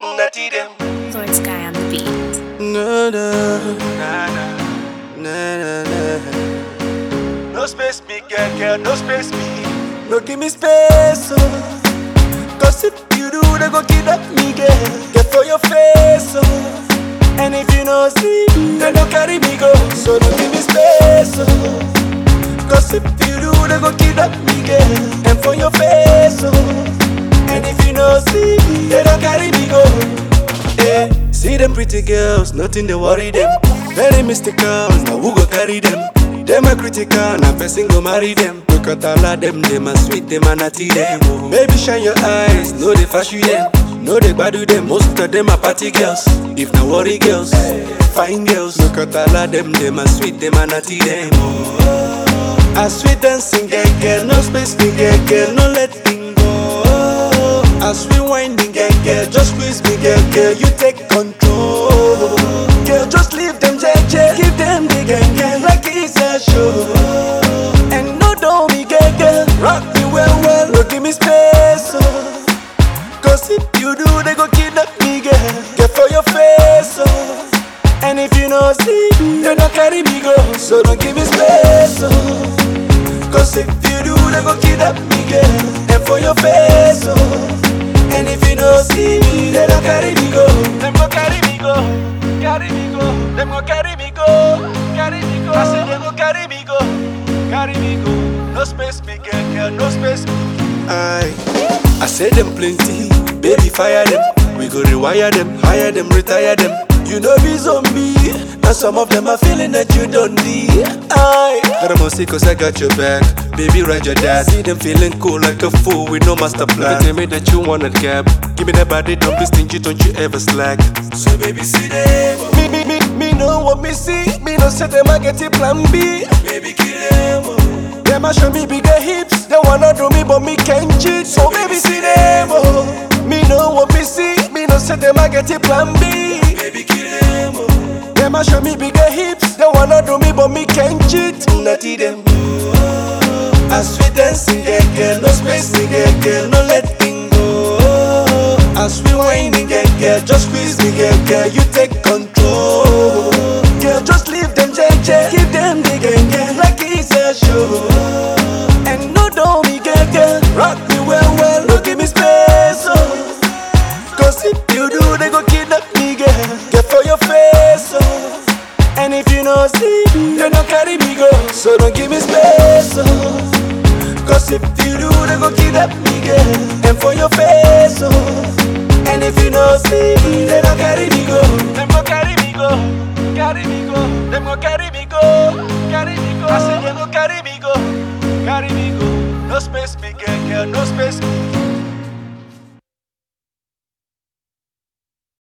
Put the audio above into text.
Natty them. Lord Sky on the beat. Na na Nah, nah. na na na. No space me, girl, no space me. No give me space, oh. Cause if you do, they go kidnap me, girl. Get for your face, oh. And if you no see, they don't carry me go. So don't give me space, oh. Cause if you do, they go kidnap me, girl. And for your face, oh. And if you no see, they don't carry me go. Yeah. See them pretty girls, nothing they worry them. Very mystical, now who go carry them? Them a critical, now person go marry them. Look at all of them, them a sweet, them a natty them. Oh. Baby shine your eyes, know they fashion them. Know they badu them, most of them are party girls. If not worry girls, fine girls. Look at all of them a sweet, them a natty them. Oh. A sweet dancing girl, no space me girl, no let thing go. As we winding girl, just squeeze me girl, you take control. Girl, just leave them JJ, give them the girl, like it's a show. And no don't me girl, rock me well, no give me space, oh. Cause if you do, they go kidnap me girl, get for your face, oh. And if you no see, they don't carry me go, so don't give me space, oh. Cause if you do, they go kidnap me girl, and for your face, oh. And if you no see me, they don't carry me go. Them go carry me go, carry me go. Them go carry me go, carry me go. I say them go carry me go, carry me go. No space me, girl, no space me. I say them plenty, baby fire them. We go rewire them, hire them, retire them. You know be zombie, and some of them are feeling that you don't need. But I'm sick cause I got your back. Baby ride your dad, see them feeling cool like a fool with no master plan. Tell me that you want a gap, give me that body, don't be stingy, don't you ever slack. So baby see them, me know what me see. Me no say them I get it plan B. Baby kill them, them a show me bigger hips. They wanna do me but me can't cheat. So baby see them, me know what me see. Me no say them I get it plan B. Baby kill them, them a show me bigger hips. They wanna do me but me can't cheat. Natty them, a sweet dancing girl, no space girl, no let thing go. As we whining girl, just squeeze me girl, you take control. Girl, just leave them JJ, give them the girl, like it's a show. And no don't me girl, rock me well, no give me space, oh. Cause if you do, they go kidnap me girl, get for your face, oh. And if you no see, they don't carry me go, so don't give me space, oh. Cause if you do, they go kidnap me girl, and for your face, oh. And if you no see, they don't carry me go. Them go carry me go, carry me go. Them go carry me go, carry me go. I say them go carry me go, carry me go. No space me, girl, no space me.